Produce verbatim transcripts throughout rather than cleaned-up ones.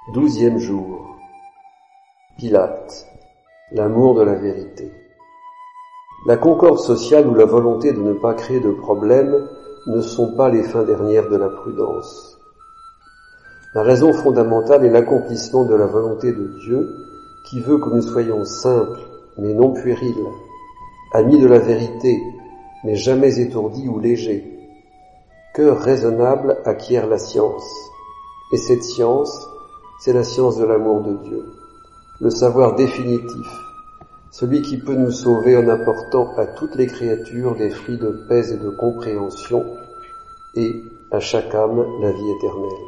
Douzième jour. Pilate, l'amour de la vérité. La concorde sociale ou la volonté de ne pas créer de problème ne sont pas les fins dernières de la prudence. La raison fondamentale est l'accomplissement de la volonté de Dieu qui veut que nous soyons simples mais non puérils, amis de la vérité mais jamais étourdis ou légers. Cœur raisonnable acquiert la science, et cette science, c'est la science de l'amour de Dieu, le savoir définitif, celui qui peut nous sauver en apportant à toutes les créatures des fruits de paix et de compréhension, et à chaque âme la vie éternelle.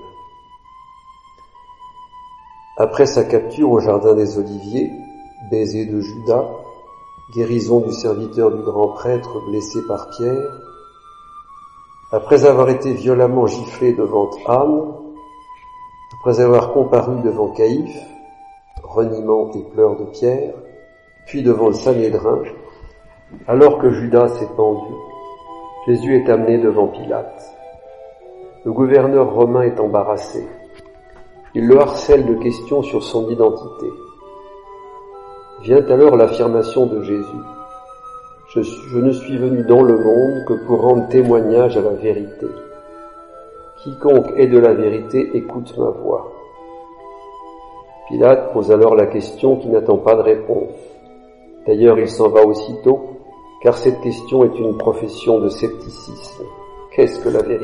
Après sa capture au jardin des Oliviers, baiser de Judas, guérison du serviteur du grand prêtre blessé par Pierre, après avoir été violemment giflé devant Anne, après avoir comparu devant Caïphe, reniement et pleurs de Pierre, puis devant le Sanhédrin, alors que Judas s'est pendu, Jésus est amené devant Pilate. Le gouverneur romain est embarrassé. Il le harcèle de questions sur son identité. Vient alors l'affirmation de Jésus. Je, je ne suis venu dans le monde que pour rendre témoignage à la vérité. Quiconque est de la vérité écoute ma voix. Pilate pose alors la question qui n'attend pas de réponse. D'ailleurs, il s'en va aussitôt, car cette question est une profession de scepticisme. Qu'est-ce que la vérité ?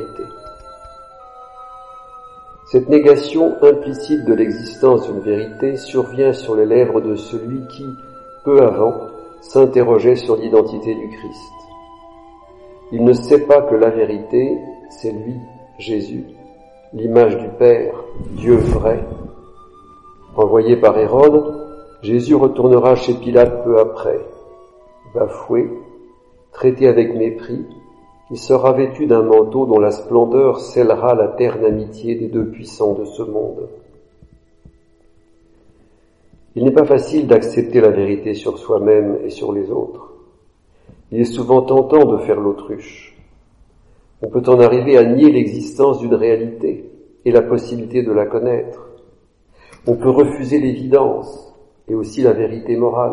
Cette négation implicite de l'existence d'une vérité survient sur les lèvres de celui qui, peu avant, s'interrogeait sur l'identité du Christ. Il ne sait pas que la vérité, c'est lui, Jésus, l'image du Père, Dieu vrai. Renvoyé par Hérode, Jésus retournera chez Pilate peu après. Bafoué, traité avec mépris, il sera vêtu d'un manteau dont la splendeur scellera la terne amitié des deux puissants de ce monde. Il n'est pas facile d'accepter la vérité sur soi-même et sur les autres. Il est souvent tentant de faire l'autruche. On peut en arriver à nier l'existence d'une réalité et la possibilité de la connaître. On peut refuser l'évidence et aussi la vérité morale.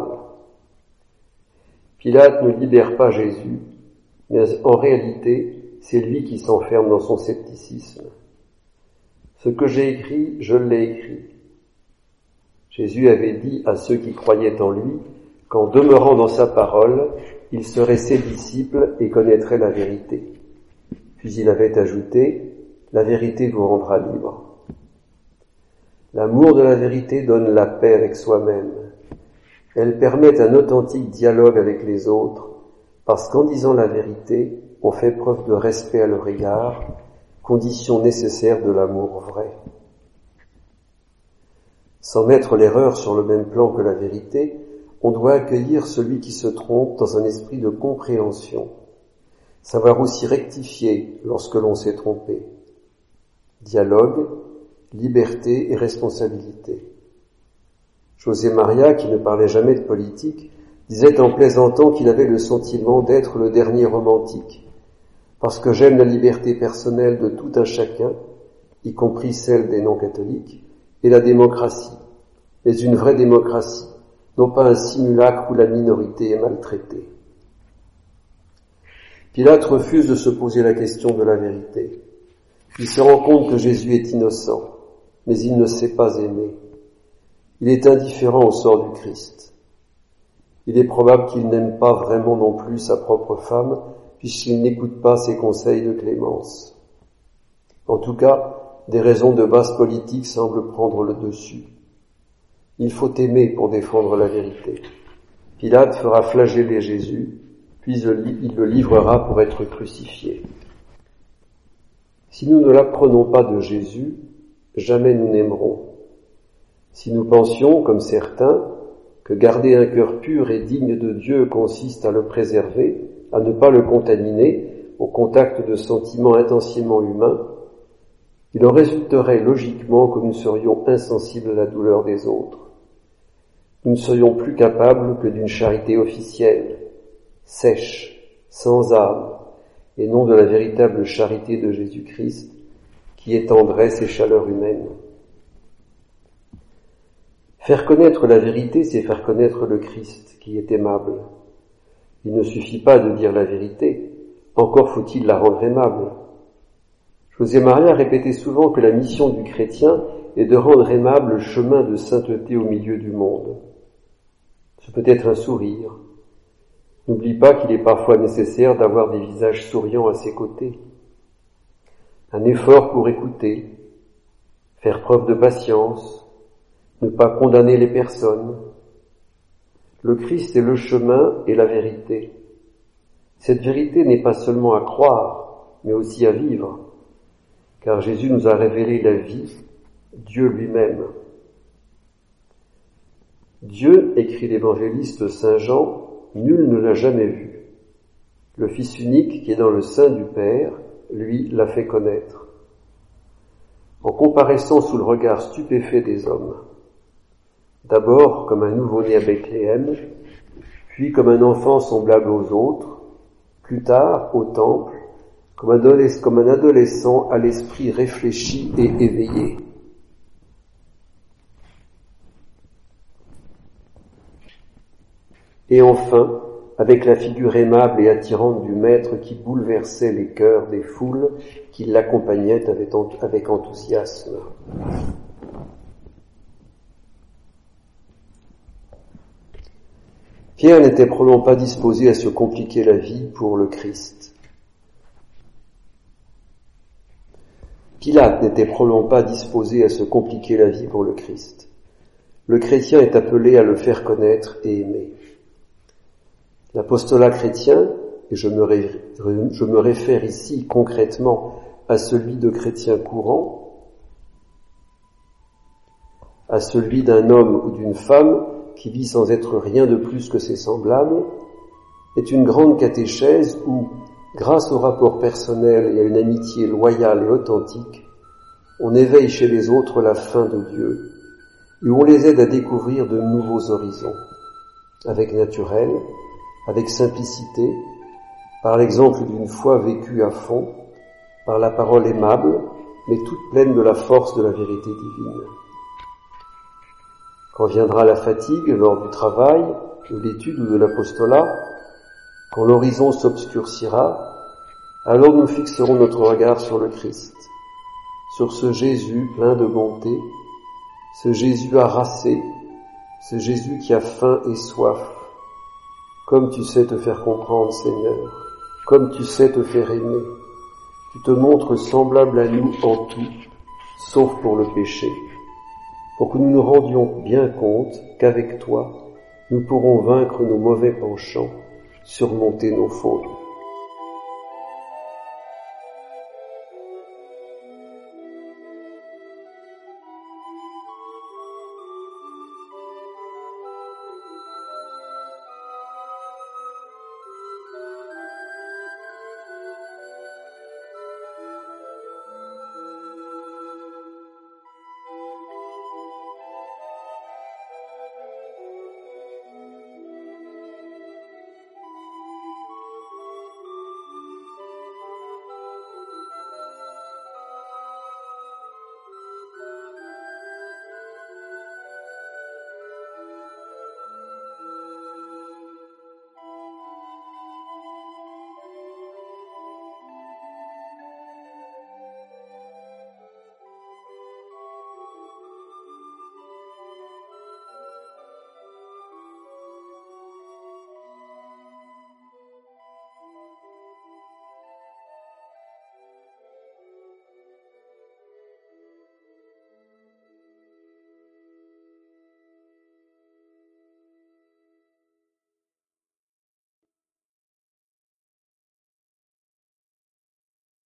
Pilate ne libère pas Jésus, mais en réalité, c'est lui qui s'enferme dans son scepticisme. Ce que j'ai écrit, je l'ai écrit. Jésus avait dit à ceux qui croyaient en lui qu'en demeurant dans sa parole, il serait ses disciples et connaîtrait la vérité. Puis il avait ajouté, « La vérité vous rendra libre ». L'amour de la vérité donne la paix avec soi-même. Elle permet un authentique dialogue avec les autres, parce qu'en disant la vérité, on fait preuve de respect à leur égard, condition nécessaire de l'amour vrai. Sans mettre l'erreur sur le même plan que la vérité, on doit accueillir celui qui se trompe dans un esprit de compréhension. Savoir aussi rectifier lorsque l'on s'est trompé. Dialogue, liberté et responsabilité. José Maria, qui ne parlait jamais de politique, disait en plaisantant qu'il avait le sentiment d'être le dernier romantique, parce que j'aime la liberté personnelle de tout un chacun, y compris celle des non-catholiques, et la démocratie, mais une vraie démocratie, non pas un simulacre où la minorité est maltraitée. Pilate refuse de se poser la question de la vérité. Il se rend compte que Jésus est innocent, mais il ne sait pas aimer. Il est indifférent au sort du Christ. Il est probable qu'il n'aime pas vraiment non plus sa propre femme, puisqu'il n'écoute pas ses conseils de clémence. En tout cas, des raisons de base politique semblent prendre le dessus. Il faut aimer pour défendre la vérité. Pilate fera flageller Jésus, puis il le livrera pour être crucifié. Si nous ne l'apprenons pas de Jésus, jamais nous n'aimerons. Si nous pensions, comme certains, que garder un cœur pur et digne de Dieu consiste à le préserver, à ne pas le contaminer au contact de sentiments intensément humains, il en résulterait logiquement que nous serions insensibles à la douleur des autres. Nous ne serions plus capables que d'une charité officielle, sèche, sans âme, et non de la véritable charité de Jésus-Christ, qui est tendresse et chaleur humaine. Faire connaître la vérité, c'est faire connaître le Christ, qui est aimable. Il ne suffit pas de dire la vérité, encore faut-il la rendre aimable. José Maria répétait souvent que la mission du chrétien est de rendre aimable le chemin de sainteté au milieu du monde. Ce peut être un sourire. N'oublie pas qu'il est parfois nécessaire d'avoir des visages souriants à ses côtés. Un effort pour écouter, faire preuve de patience, ne pas condamner les personnes. Le Christ est le chemin et la vérité. Cette vérité n'est pas seulement à croire, mais aussi à vivre, car Jésus nous a révélé la vie, Dieu lui-même. Dieu, écrit l'évangéliste Saint Jean, nul ne l'a jamais vu. Le Fils unique qui est dans le sein du Père, lui, l'a fait connaître. En comparaissant sous le regard stupéfait des hommes, d'abord comme un nouveau-né à Bethléem, puis comme un enfant semblable aux autres, plus tard, au temple, comme un adolescent, comme un adolescent à l'esprit réfléchi et éveillé. Et enfin, avec la figure aimable et attirante du Maître qui bouleversait les cœurs des foules qui l'accompagnaient avec enthousiasme. Pierre n'était probablement pas disposé à se compliquer la vie pour le Christ. Pilate n'était probablement pas disposé à se compliquer la vie pour le Christ. Le chrétien est appelé à le faire connaître et aimer. L'apostolat chrétien, et je me, ré, je me réfère ici concrètement à celui de chrétien courant, à celui d'un homme ou d'une femme qui vit sans être rien de plus que ses semblables, est une grande catéchèse où, grâce au rapport personnel et à une amitié loyale et authentique, on éveille chez les autres la faim de Dieu, et où on les aide à découvrir de nouveaux horizons, avec naturel, avec simplicité, par l'exemple d'une foi vécue à fond, par la parole aimable, mais toute pleine de la force de la vérité divine. Quand viendra la fatigue lors du travail, de l'étude ou de l'apostolat, quand l'horizon s'obscurcira, alors nous fixerons notre regard sur le Christ, sur ce Jésus plein de bonté, ce Jésus harassé, ce Jésus qui a faim et soif. Comme tu sais te faire comprendre, Seigneur, comme tu sais te faire aimer, tu te montres semblable à nous en tout, sauf pour le péché, pour que nous nous rendions bien compte qu'avec toi, nous pourrons vaincre nos mauvais penchants, surmonter nos fautes.